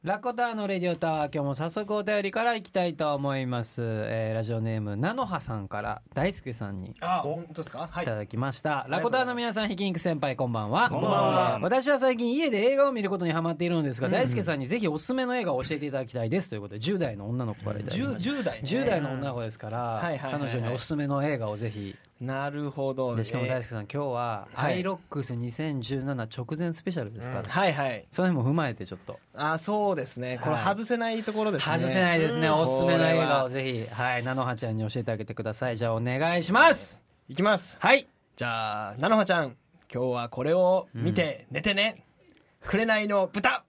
ラコターのレディオタワー、今日も早速お便りからいきたいと思います。ラジオネームなのはさんから大輔さんに本当ですか、 いただきました。ラコターの皆さん、ひき肉先輩こんばんは。 こんばんは。 私は最近家で映画を見ることにハマっているのですが、大輔さんにぜひおすすめの映画を教えていただきたいですということで、10代の女の子からいただきました。10代の女の子ですから、彼女におすすめの映画をぜひ。 なるほど、 でしかも大輔さん、今日はアイロックス2017直前スペシャルですから、 はいはい、 その辺も踏まえてちょっと。 そうですね、これ外せないところですね。 外せないですね。おすすめの映画をぜひ、菜の葉ちゃんに教えてあげてください。じゃあお願いします。 いきます。 はい。 じゃあ菜の葉ちゃん、今日はこれを見て寝てね、紅の豚。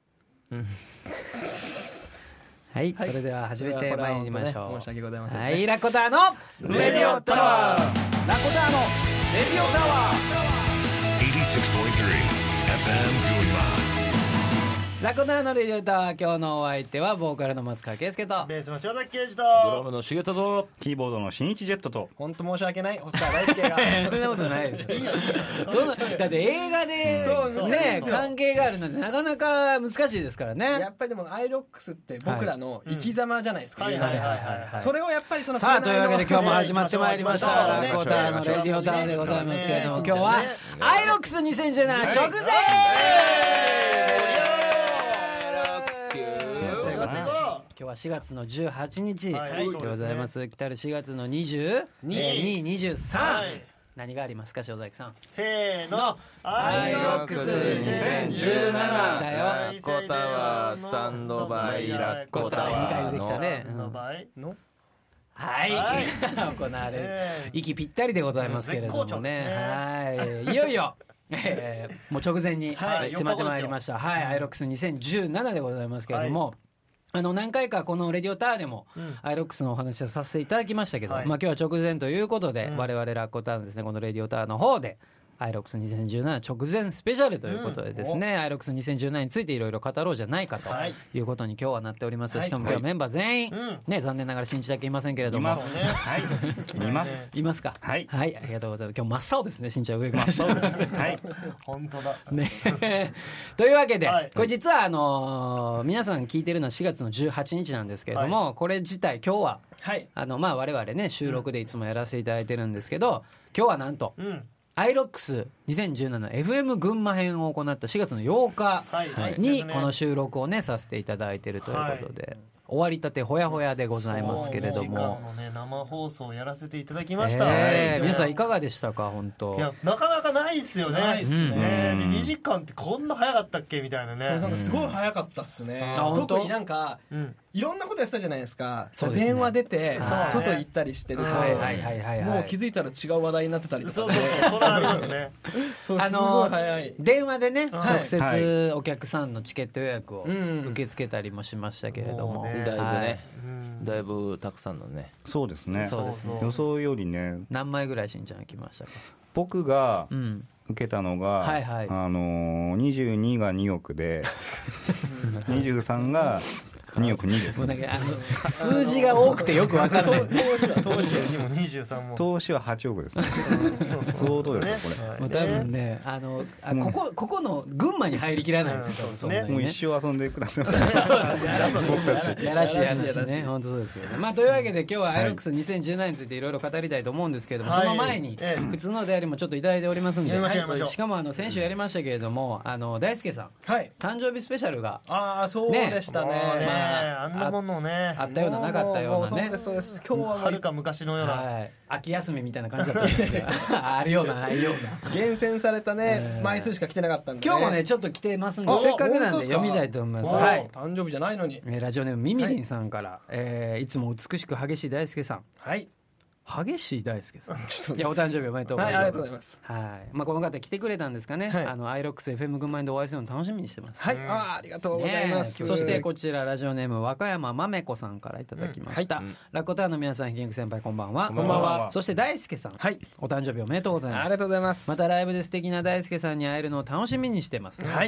はい、それでは始めてまいりましょう。 申し訳ございません、 はい、ラコターのレディオタワー、ラコターのレディオタワー 86.3 FM 群馬。 ラコターのレディオタワー、今日のお相手はボーカルの松川圭介とベースの塩崎啓二とドラムの重田とキーボードの新一ジェットと。 本当申し訳ない、細川大輔がそんなことないですよ。だって映画でね、関係があるなんてなかなか難しいですからね。 やっぱりでもアイロックスって僕らの生き様じゃないですか。それをやっぱりさあ、というわけで今日も始まってまいりましたラコターのレディオタワーでございますけれども、今日はアイロックス2017直前。今日は4月の18日でございます。来たる4月の22、23、何がありますか、塩崎さん。 せーの、 アイロックス2017だよ。 ラコタワースタンドバイラコタワー 2回出てきたね。はい、行われる息ぴったりでございますけれどもね。はい、いよいよもう直前に迫ってまいりました。はい、アイロックス2017でございますけれども、何回かこのレディオタワーでもアイロックスのお話をさせていただきましたけど、今日は直前ということで、我々ラコタワーのですね、このレディオタワーの方でアイロックス2017直前スペシャルということでですね、アイロックス2017についていろいろ語ろうじゃないかということに今日はなっております。しかも今日はメンバー全員ね、残念ながら新一だけいませんけれども、いますか。はい、ありがとうございます。今日真っ青ですね、新一は上から。 真っ青です。はい、本当だね。というわけで、これ実は皆さん聞いてるのは4月の18日なんですけれども、これ自体今日は我々ね、収録でいつもやらせていただいてるんですけど、今日はなんとアイロックス 2017FM 群馬編を行った4月の8日にこの収録をねさせていただいているということで、終わりたてほやほやでございますけれども、 2時間のね、生放送をやらせていただきました。 皆さんいかがでしたか。本当、 いや、なかなかないっすよね。 ないっすね。 で2時間ってこんな早かったっけみたいなね。 そう、なんかすごい早かったっすね。特になんかいろんなことやってたじゃないですか。電話出て外行ったりしてると、もう気づいたら違う話題になってたりとか。 そうそれありますね。 そう、すごい早い。 電話でね、直接お客さんのチケット予約を受け付けたりもしましたけれども、 だいぶね、だいぶたくさんのね。 そうですね。 そうですね。 予想よりね。 何枚ぐらいしんちゃん来ましたか。 僕が受けたのが、22が2億で23が2億2です、ね。 数字が多くてよく分かんない。 投資は23も。 投資は8億ですね。相当ですよこれ。 多分ね、ここの群馬に入りきらないですよ。 もう一生遊んでください。 僕たちやらしい話ね。本当そうですよね。まあというわけで今日はアイロックス2017についていろいろ語りたいと思うんですけれども、その前に普通のお便りもちょっといただいておりますんで、しかも先週やりましたけれども、大輔さん誕生日スペシャルがそうでしたね。 あんなものね、 あったようななかったようなね。 そうです。今日ははるか昔のような秋休みみたいな感じだったんですが、あるようなないような厳選されたね枚数しか来てなかったんで、 今日もねちょっと来てますんで、せっかくなんで読みたいと思います。はい、 誕生日じゃないのに。 ラジオネームみみりんさんから、いつも美しく激しい大輔さん。 はい、 激しい大輔さん。いや、お誕生日おめでとうございます。 ありがとうございます。 はい。この方来てくれたんですかね。アイロックス FM 群馬でお会いするの楽しみにしてます。 はい。ありがとうございます。 そしてこちらラジオネーム和歌山まめこさんからいただきました。ラコターの皆さん、ひき肉先輩こんばんは。 こんばんは。 そして大輔さん。はい。お誕生日おめでとうございます。 ありがとうございます。 またライブで素敵な大輔さんに会えるのを楽しみにしてます。 はい。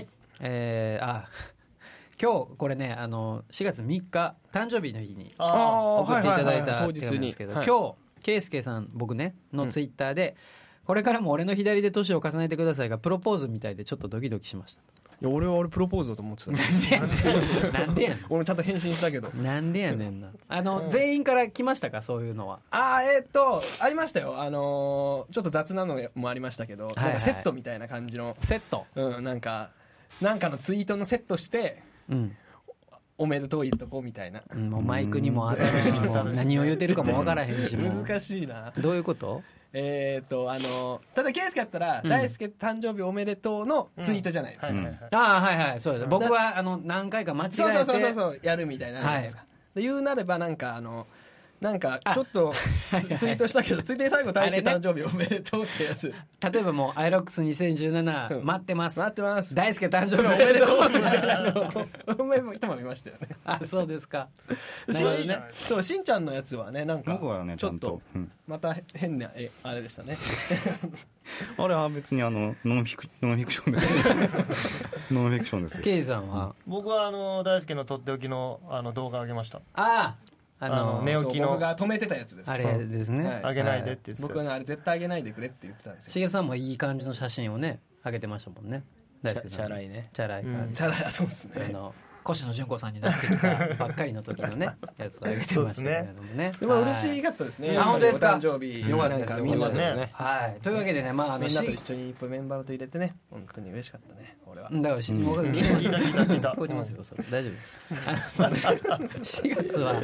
今日これね、4月3日誕生日の日に送っていただいた手紙ですけど、今日圭介さん、僕ねのツイッターで、これからも俺の左で年を重ねてくださいがプロポーズみたいでちょっとドキドキしました。 俺プロポーズだと思ってた。 なんでやねん。 俺ちゃんと返信したけど。 なんでやねんな。全員から来ましたか、そういうのは。 ありましたよ。ちょっと雑なのもありましたけど、なんかセットみたいな感じのセット、 なんかのツイートのセットして、おめでとう言っとこうみたいな。 もうマイクにも当たるし、何を言ってるかも分からへんし、 難しいな。 どういうこと？ ただケイスケだったら、大輔誕生日おめでとうのツイートじゃないですか。 はいはい、そうです。僕は何回か間違えてそうやるみたいなじゃないですか。言うなればなんかちょっとツイートしたけど、ついでに最後大輔誕生日おめでとうってやつ。 例えばもうアイロックス2017待ってます。大輔誕生日おめでとうみたいなのを人も見ましたよね。 あ、そうですか。 しんちゃんのやつはね、なんかちょっとまた変なあれでしたね。 あれは別にノンフィクションですノンフィクションです。 ケイさんは？ 僕は大輔のとっておきの動画上げました。 寝起きの僕が止めてたやつです。 あれですね。 あげないでって言ってた。 僕はあれ絶対あげないでくれって言ってたんですよ。 しげさんもいい感じの写真をね上げてましたもんね。 チャラいね。 チャラい。 そうですね。 越野純子さんになってきたばっかりの時のねやつをあげてましたけれどもね。 でも嬉しかったですね。 本当ですか。 誕生日よかったですよ。 みんなでね。 はい。というわけでね、みんなと一緒にメンバーと入れてね、本当に嬉しかったね。俺は。 だから聞いた。聞こえてますよ。それ大丈夫です。4月は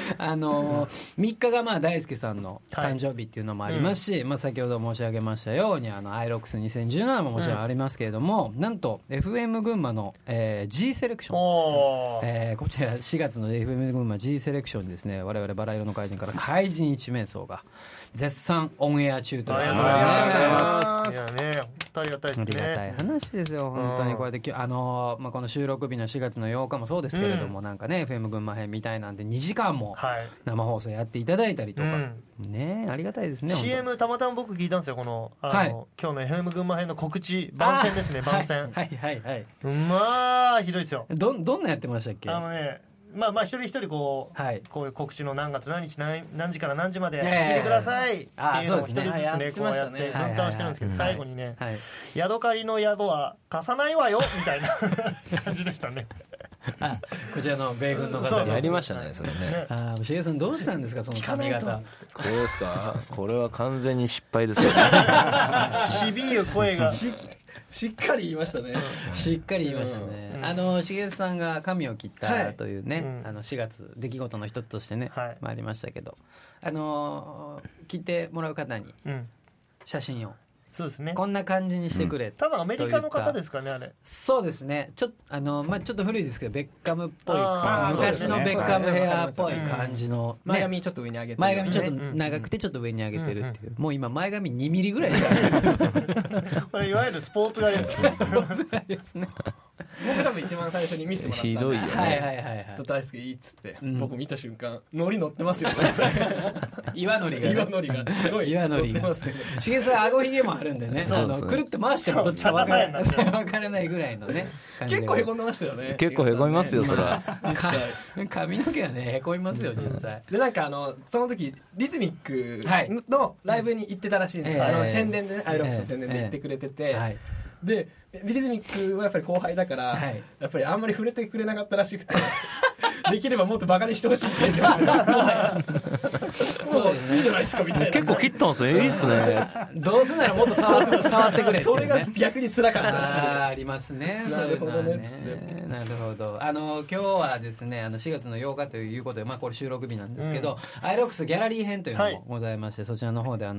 3日が大輔さんの誕生日っていうのもありますし、先ほど申し上げましたようにアイロックス2017ももちろんありますけれども、なんと FM 群馬の G セレクション。こちら4月の FM 群馬 G セレクションにですね、我々バラ色の怪人から怪人一名相が絶賛オンエア中ということで、 ありがとうございます。いやね、本当ありがたいですね。 ありがたい話ですよ本当に。こうやってこの収録日の4月の8日もそうですけれども、なんかね FM 群馬編みたいなんで2時間も生放送やっていただいたりとか、ね、ありがたいですね。 CM たまたま僕聞いたんですよ。今日の FM 群馬編の告知番宣ですね。番宣ひどいですよ。 どんなやってましたっけ？ 一人一人こういう告知の何月何日何時から何時まで聞いてくださいっていうのを一人ずつねこうやって分担してるんですけど、最後にねヤドカリの宿は貸さないわよみたいな感じでしたね。 こちらの米軍の方やりましたねそれね。 しげさんどうしたんですかその髪型。 これですか？これは完全に失敗ですよ。 しびゆ声がしっかり言いましたね。 しっかり言いましたね。しげさんが髪を切ったというね、4月出来事の一つとしてね、ありましたけど、切ってもらう方に写真を、 そうですね、 こんな感じにしてくれ、 多分アメリカの方ですかね。あれそうですね。ちょっと古いですけどベッカムっぽい、昔のベッカムヘアっぽい感じの、 前髪ちょっと上に上げて、 前髪ちょっと長くてちょっと上に上げてるっていう、もう今前髪2ミリぐらいしかないこれいわゆるスポーツ刈りですね。 スポーツ刈りですね。 僕多分一番最初に見せてもらったひどいよね。人大好きいいっつって、僕見た瞬間ノリ乗ってますよね。 岩のりがすごい岩のりが。しげさん顎ひげもあるんでね、くるって回してもどっちか分からないぐらいのね。 結構へこんでましたよね。 結構へこみますよそれは。 実際髪の毛はねへこみますよ実際。 でなんかその時リズミックのライブに行ってたらしいんですよ。宣伝でね、アイロックスの宣伝で行ってくれてて、でリズミックはやっぱり後輩だから、やっぱりあんまり触れてくれなかったらしくて、できればもっとバカにしてほしいって言ってました。もういいじゃないですかみたいな。 結構切ったんですね。いいっすね。 どうせならもっと触ってくれ。 それが逆に辛かったです。 ありますね。 なるほどね。 なるほど。今日はですね4月の8日ということで、これ収録日なんですけど、アイロックスギャラリー編というのもございまして、そちらの方で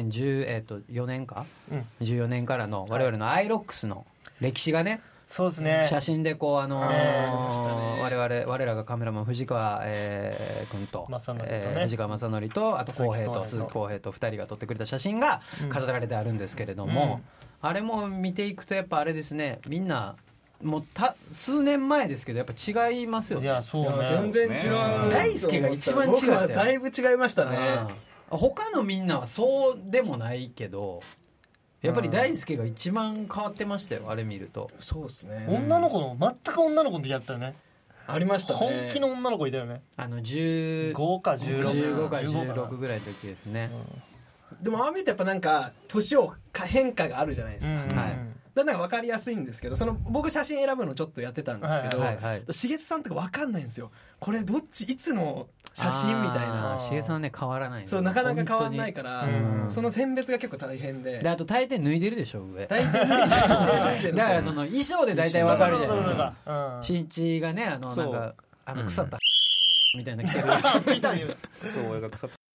2014年か14年からの我々のアイロックスの歴史がね。 そうですね。 写真でこう我らがカメラマン藤川君と藤川正則とあと鈴木康平と2人が撮ってくれた写真が飾られてあるんですけれども、あれも見ていくとやっぱあれですね、みんなもう数年前ですけどやっぱ違いますよね。 いやそうね、 全然違う。 大輔が一番違う。僕はだいぶ違いましたね。 他のみんなはそうでもないけどやっぱり大輔が一番変わってましたよ、あれ見ると。 そうですね。 女の子の全く女の子の時やったよね。 ありましたね。 本気の女の子いたよね。 15 か16 か16ぐらいの時ですね。 でもああ見るとやっぱなんか年を変化があるじゃないですか。 だんだん分かりやすいんですけど、僕写真選ぶのちょっとやってたんですけど、しげつさんとか分かんないんですよ。これどっちいつの写真みたいな。 しげつさんね変わらない、 そうなかなか変わらないから、その選別が結構大変で。 あと大抵脱いでるでしょ上。 大体脱いでる。 だからその衣装で大体分かるじゃないですか。新一がねなんか腐ったみたいな着てる。 そう俺が腐った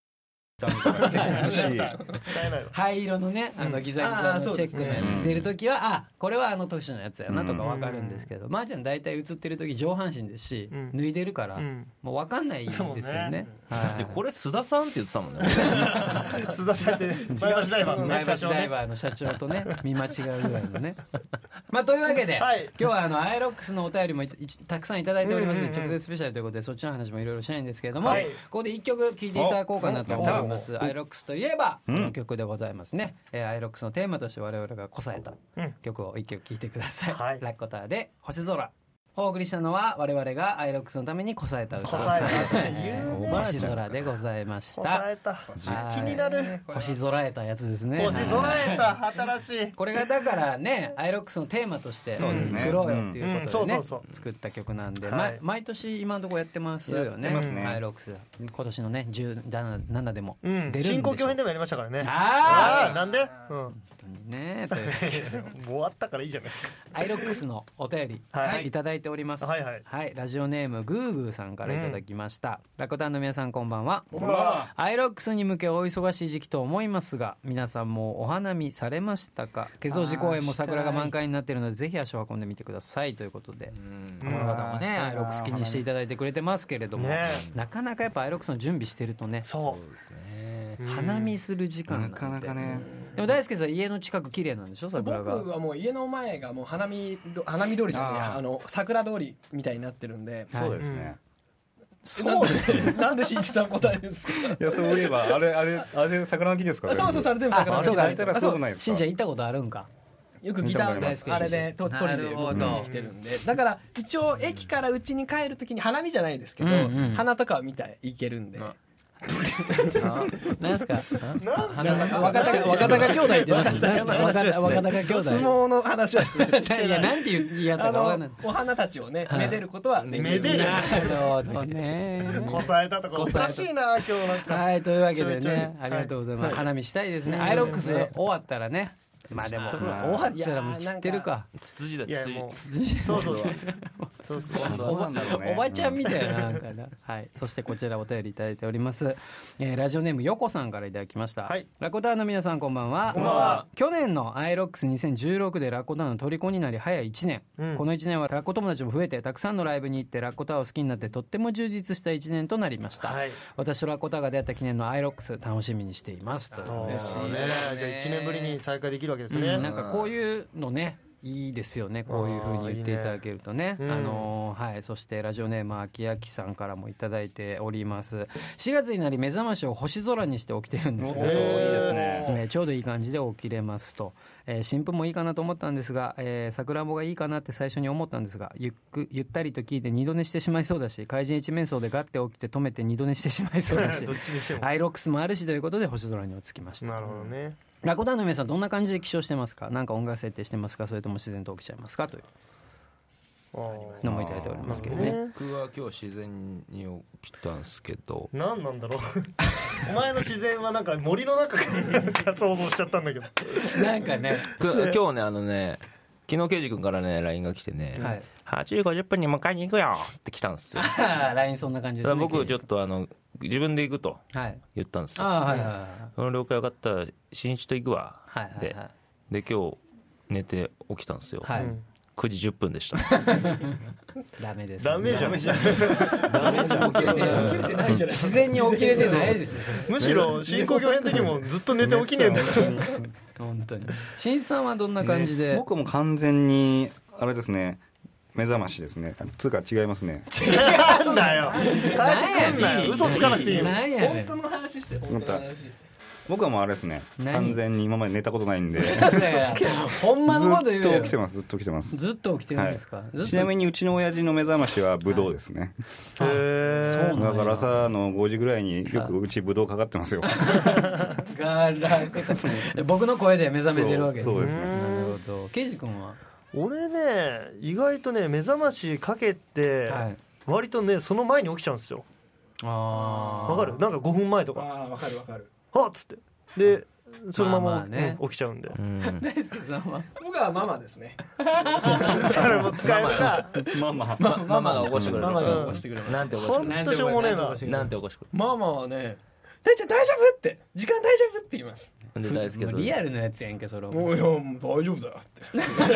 灰色のねギザギザのチェックのやつ着てるときはこれは年のやつやなとか分かるんですけど、まーちゃん大体写ってるとき上半身ですし脱いでるからもう分かんないんですよね。 だってこれ須田さんって言ってたもんね。 須田さんって前橋ダイバーの社長とね見間違うぐらいのね。まあというわけで今日はアイロックスのお便りもたくさんいただいておりますので、直接スペシャルということでそっちの話もいろいろしたいんですけれども、ここで1曲聴いていただこうかなと思います。アイロックスといえばこの曲でございますね。アイロックスのテーマとして我々がこさえた曲を1曲聴いてください。ラッコターで星空。お送りしたのは我々がアイロックスのためにこさえた歌星空でございました。 こさえた気になる星空えたやつですね。 星空えた新しい。 これがだからねアイロックスのテーマとして作ろうよっていうことでね作った曲なんで、毎年今のところやってますよね。アイロックス今年のね17でも出るんでしょ。 新興共編でもやりましたからね。なんでね終わったからいいじゃないですか。 アイロックスのお便りいただいております。ラジオネームグーグーさんからいただきました。ラコタンの皆さんこんばんは。アイロックスに向けお忙しい時期と思いますが、皆さんもお花見されましたか？気象寺公園も桜が満開になっているのでぜひ足を運んでみてくださいということで、この方もねアイロックス気にしていただいてくれてますけれども、なかなかやっぱアイロックスの準備してるとね、 そうですね、 花見する時間なんてなかなかね。 でも大輔さん家の近く綺麗なんでしょ？桜が。 僕はもう家の前がもう花見通りじゃない、桜通りみたいになってるんで。 そうですね。 そうですね。なんで新一さん答えるんですか？ いやそういえばあれ桜の木ですか？ そうそう、全部桜の木。 そうか、たらすごくないですか？ 新ちゃん行ったことあるんか？ よくギターであれで取りで僕来てるんで、だから一応駅から家に帰るときに花見じゃないですけど、花とかは見ていけるんで。 なんすか？若鷹兄弟って言ってました。若鷹兄弟。 相撲の話はしてない。 いやなんて言いやったかわかんない。 お花たちをねめでることはね。 めでる。 なるほどね。 こさえたとかおかしいな今日なんか。 はい、というわけでねありがとうございます。花見したいですね。アイロックス終わったらね。まあでも終わったらもう知ってるか。 ツツジだツツジ。そうおばちゃんみたいななんかな。はい。そしてこちらお便りいただいております。ラジオネームヨコさんからいただきました。ラコターの皆さんこんばんは。 こんばんは。 去年のアイロックス2016でラコターの虜になり早1年。この1年はラッコ友達も増えてたくさんのライブに行ってラコターを好きになってとっても充実した1年となりました。私とラコターが出会った記念のアイロックス楽しみにしています。 嬉しいね。じゃあ1年ぶりに再開できるわけですね。 なんかこういうのねいいですよね。こういう風に言っていただけるとね。はい。そしてラジオネームあきやきさんからもいただいております。4月になり目覚ましを星空にして起きてるんですね。 いいですね。 ちょうどいい感じで起きれますと。新婦もいいかなと思ったんですが、桜もがいいかなって最初に思ったんですが、ゆったりと聞いて二度寝してしまいそうだし、怪人一面相でガッて起きて止めて二度寝してしまいそうだしアイロックスもあるしということで星空に落ち着きました。 なるほどね。 ラコターの皆さんどんな感じで起床してますか？なんか音楽設定してますか？それとも自然と起きちゃいますか？というのもいただいておりますけどね。 僕は今日自然に起きたんですけど、 何なんだろうお前の自然はなんか森の中から想像しちゃったんだけどなんかね今日ね昨日刑事君からね LINE が来てね、8時50分に迎えに行くよって来たんですよ LINE そんな感じですね。 僕ちょっと自分で行くと言ったんですよ。その了解分かったら新一と行くわで今日寝て起きたんですよ。9時10分でしたダメです。 ダメじゃん起きれてないじゃない。 自然に起きれてないですよ。 むしろ新興業編的にもずっと寝て起きねえんだから本当に。新一さんはどんな感じで？ 僕も完全にあれですね、目覚ましですね。つうか違いますね。 違うんだよ。変えてくんなよ。嘘つかなくていいよ。 本当の話して。本当の話。 僕はもうあれですね、完全に今まで寝たことないんでほんまのこと言うよ。 ずっと起きてます。ずっと起きてます。 ずっと起きてるんですか？ ちなみにうちの親父の目覚ましはブドウですね。 そうだから朝の5時ぐらいによくうちブドウかかってますよ。 僕の声で目覚めてるわけですね。 そうですね。 なるほケイジ君は？ 俺ね意外とね目覚ましかけて、割とねその前に起きちゃうんですよ。わかる？なんか5分前とか。 わかるはっつってでそのまま、起きちゃうんで。 僕はママですね。 それも使えるか。 ママが起こしてくれる。 ママが起こしてくれる。 なんて起こしてくれる。 ほんとしょうもねえな。 なんて起こしてくれる。 ママはね、大ちゃん大丈夫って時間大丈夫って言います。 で大輔とリアルなやつやんけそれ。 もういや大丈夫だよって。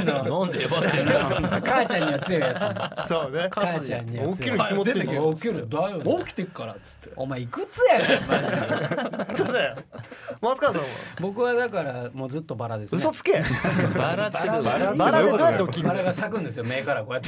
なんで呼ばれてんの。 母ちゃんには強いやつ。そうね。 母ちゃんには強い。 起きる気持ってんの。 起きる。だよ。起きてっからっつって。 お前いくつやねんマジで。 そうだよ。松川さんは？ 僕はだからもうずっとバラですね。 嘘つけ。 バラでどうやって起きるの？ バラが咲くんですよ目からこうやって。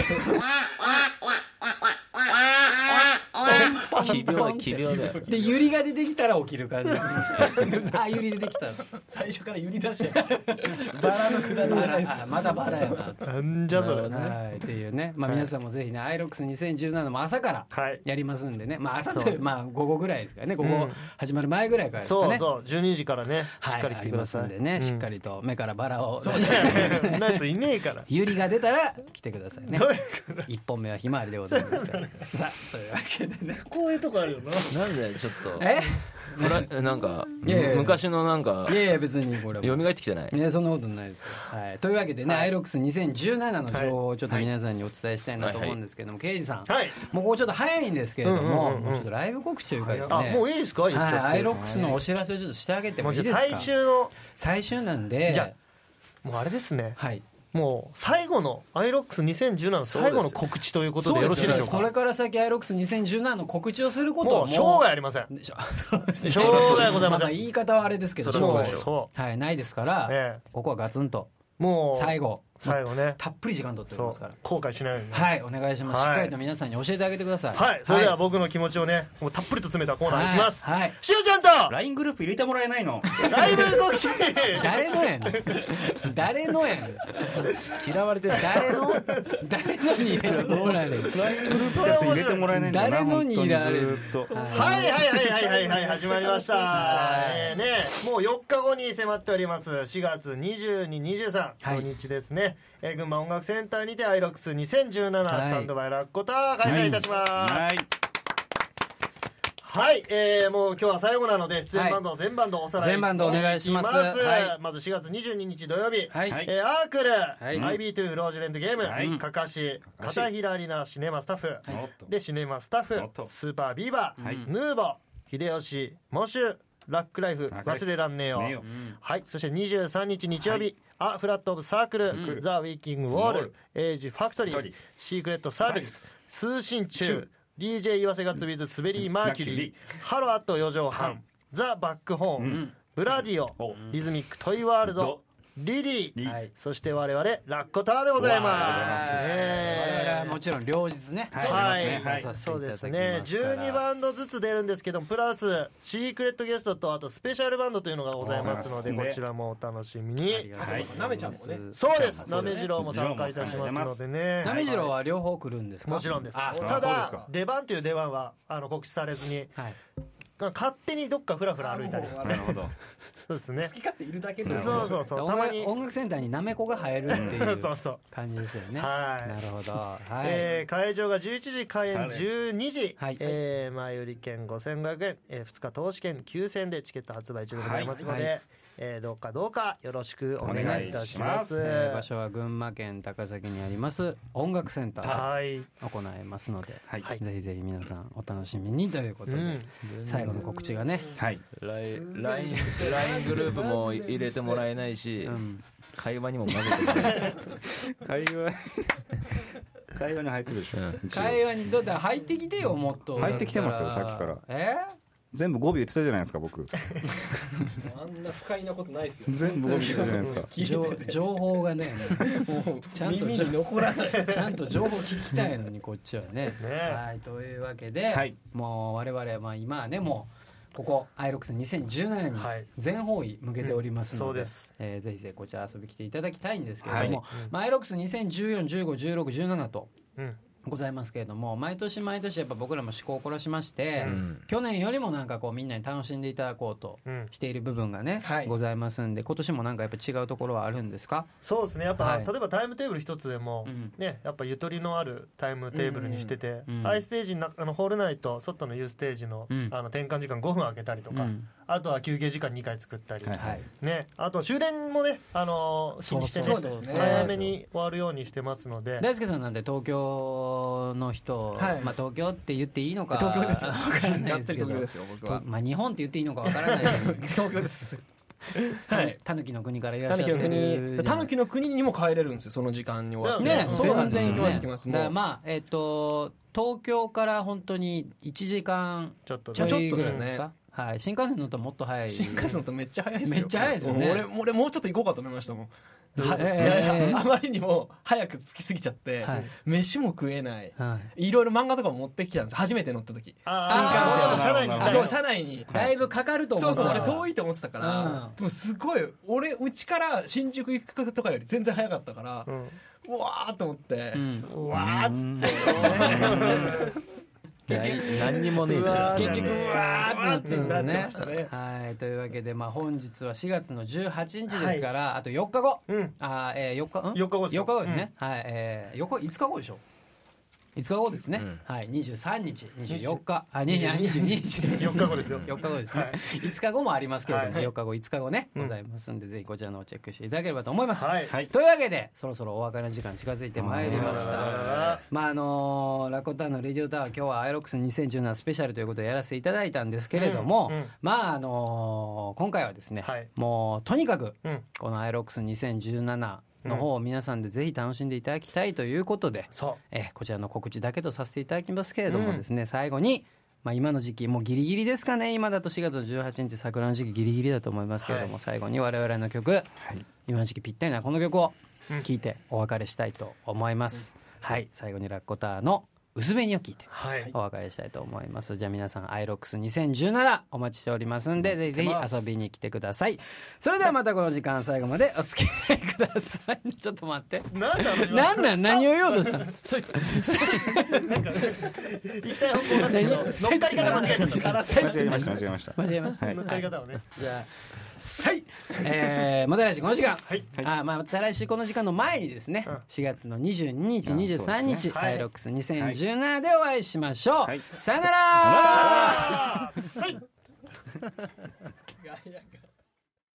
奇妙だよ。 でユリが出てきたら起きる感じです。あユリ出てきた。 最初からユリ出しちゃいました。バラのくだりないです。 まだバラやな。 なんじゃそれ。 はいっていうね。まあ皆さんもぜひねアイロックス2017も朝からやりますんでね。まあ朝というまあ午後ぐらいですからね。午後始まる前ぐらいからですかね。 そう12時からねしっかり来てください。 んでねしっかりと目からバラを。 そうね。なやついねえから。 ユリが出たら来てくださいね。1本目はひまわりでございますから。さあというわけでね。 こういうとこあるよな。 なんでちょっとなんか昔のなんかいや別にこれ蘇ってきてない。 いやそんなことないですよ。はいというわけでねアイロックス2017の情報をちょっと皆さんにお伝えしたいなと思うんですけども、ケイジさんもうここちょっと早いんですけれどもちょっとライブ告知というかですね。 もういいですか？ アイロックスのお知らせをちょっとしてあげてもいいですか？最終なんでじゃあもうあれですね。 はい。 もう最後のアイロックス2017の最後の告知ということでよろしいでしょうか。 これから先アイロックス2017の告知をすることはもう生涯ありません。生涯ございません。 言い方はあれですけどそうないですからここはガツンともう最後ねたっぷり時間取っておりますから後悔しないようにはいお願いします。しっかりと皆さんに教えてあげてください。 はいそれでは僕の気持ちをねもうたっぷりと詰めたコーナーいきます。しおちゃんと LINE グループ入れてもらえないの？ ライブ告知誰のやねん誰のやねん嫌われてる誰のに入れるの？ LINE グループやつ入れてもらえないんだな。 誰のに入れられるはい始まりました。もう4日後に迫っております4月22、23土日ですね。群馬音楽センターにてアイロックス2017スタンドバイラッコタ開催いたします。もう今日は最後なので出演バンドの全バンドおさらい全バンドお願いします。 まず4月22日土曜日アークル IB2 ロージュレントゲームかかし片平里奈シネマスタッフでシネマスタッフスーパービーバーヌーボ秀吉モシュラックライフ忘れらんねえよ。そして23日日曜日アフラットオブサークルザ・ウィーキングウォールエイジファクトリーシークレットサービス通信中DJ 岩瀬がつびずスベリーマーキュリーハロアット4畳半ザ・バックホーンブラディオリズミックトイワールドリリーそして我々ラッコターでございます。 我々はもちろん両日ねそうですね12バンドずつ出るんですけどプラスシークレットゲストとあとスペシャルバンドというのがございますのでこちらもお楽しみに。 なめちゃんもね。 そうですなめじろうも参加いたしますのでね。 なめじろうは両方来るんですか？ もちろんです。ただ出番という出番は告知されずに勝手にどっかフラフラ歩いたり。 なるほど。 そうですね。 好き勝手いるだけで。 そうたまに音楽センターになめこが入るっていう感じですよね。なるほど。 会場が11時開演12時前売り券5500円2日投資券9000円でチケット発売中でございますのでどうかよろしくお願いいたします。 場所は群馬県高崎にあります音楽センターで行いますのでぜひぜひ皆さんお楽しみにということで最後の告知がね LINE グループも入れてもらえないし会話にも混ぜてない会話に入ってるでしょ。 会話にどうだ入ってきてよもっと。 入ってきてますよさっきから。全部語尾言ってたじゃないですか僕。 あんな不快なことないですよ。 全部語尾言ってたじゃないですか。 情報がねもうちゃんと耳に残らない。 ちゃんと情報聞きたいのにこっちはね。というわけでもう我々今はねもうここアイロックス2017に全方位向けておりますのでぜひぜひこちら遊び来ていただきたいんですけれどもアイロックス2014、15、16、17とございますけれども、毎年毎年やっぱ僕らも思考を凝らしまして、去年よりもなんかこうみんなに楽しんでいただこうとしている部分がね、ございますんで、今年もなんかやっぱ違うところはあるんですか？ そうですね、やっぱ、例えばタイムテーブル一つでも、ね、やっぱゆとりのあるタイムテーブルにしてて、アイステージホールナイト外のユーステージの、転換時間5分空けたりとか、あとは休憩時間2回作ったり、ね、あと終電もね、気にしてね、早めに終わるようにしてますので。 大輔さんなんて東京の人、まあ東京って言っていいのか東京ですよ、 分からないですけど、 東京ですよ僕は。 まあ日本って言っていいのか分からないけど東京です。 はい、タヌキの国からいらっしゃってる。 タヌキの国にも帰れるんですよ、その時間に終わって。ね、全然行きます。 だからまあ東京から本当に1時間ちょっとぐらいですか。はい、新幹線乗ったらもっと早い。 新幹線乗ったらめっちゃ早いですよ。 めっちゃ早いですよね。 俺もうちょっと行こうかと思いましたもん。あまりにも早く着きすぎちゃって、飯も食えない、いろいろ漫画とかも持ってきたんです初めて乗った時。新幹線車内にだいぶかかると思う。 そう俺遠いと思ってたから、でもすごい俺家から新宿行くとかより全然早かったから、うわーと思って、うわーっつって何にもねえじゃん。 結局うわーってなってましたね。 はい、というわけで、まあ、本日は4月の18日ですから、あと4日後、4日後ですね、はい、5日後でしょ。5日後ですね、はい、23日、24日、22日です。 4日後ですよ。 4日後ですね。5日後もありますけれども、4日後、5日後ね、ございますんで、ぜひこちらのをチェックしていただければと思います。というわけで、そろそろお別れの時間近づいてまいりました。まあ、ラコタンのレディオタワー、今日はアイロックス2017スペシャルということでやらせていただいたんですけれども、まあ、今回はですね、もう、とにかく、このアイロックス2017、の方を皆さんでぜひ楽しんでいただきたいということで、こちらの告知だけとさせていただきますけれどもですね、最後に、まあ、今の時期もうギリギリですかね、今だと4月の18日桜の時期ギリギリだと思いますけれども、最後に我々の曲、今の時期ぴったりなこの曲を聴いてお別れしたいと思います。はい、最後にラッコターの薄紅を聞いてお別れしたいと思います。じゃあ皆さんアイロックス2017お待ちしておりますんで、ぜひぜひ遊びに来てください。それではまたこの時間最後までお付き合いください。ちょっと待って、何を言おうとしたの。 なんか行きたい方向なんだけど、乗っかり方間違えちゃった。 間違えました。 乗っかり方をね。 じゃあまた来週この時間、また来週この時間の前にですね、4月の22日23日アイロックス2017でお会いしましょう。さよなら。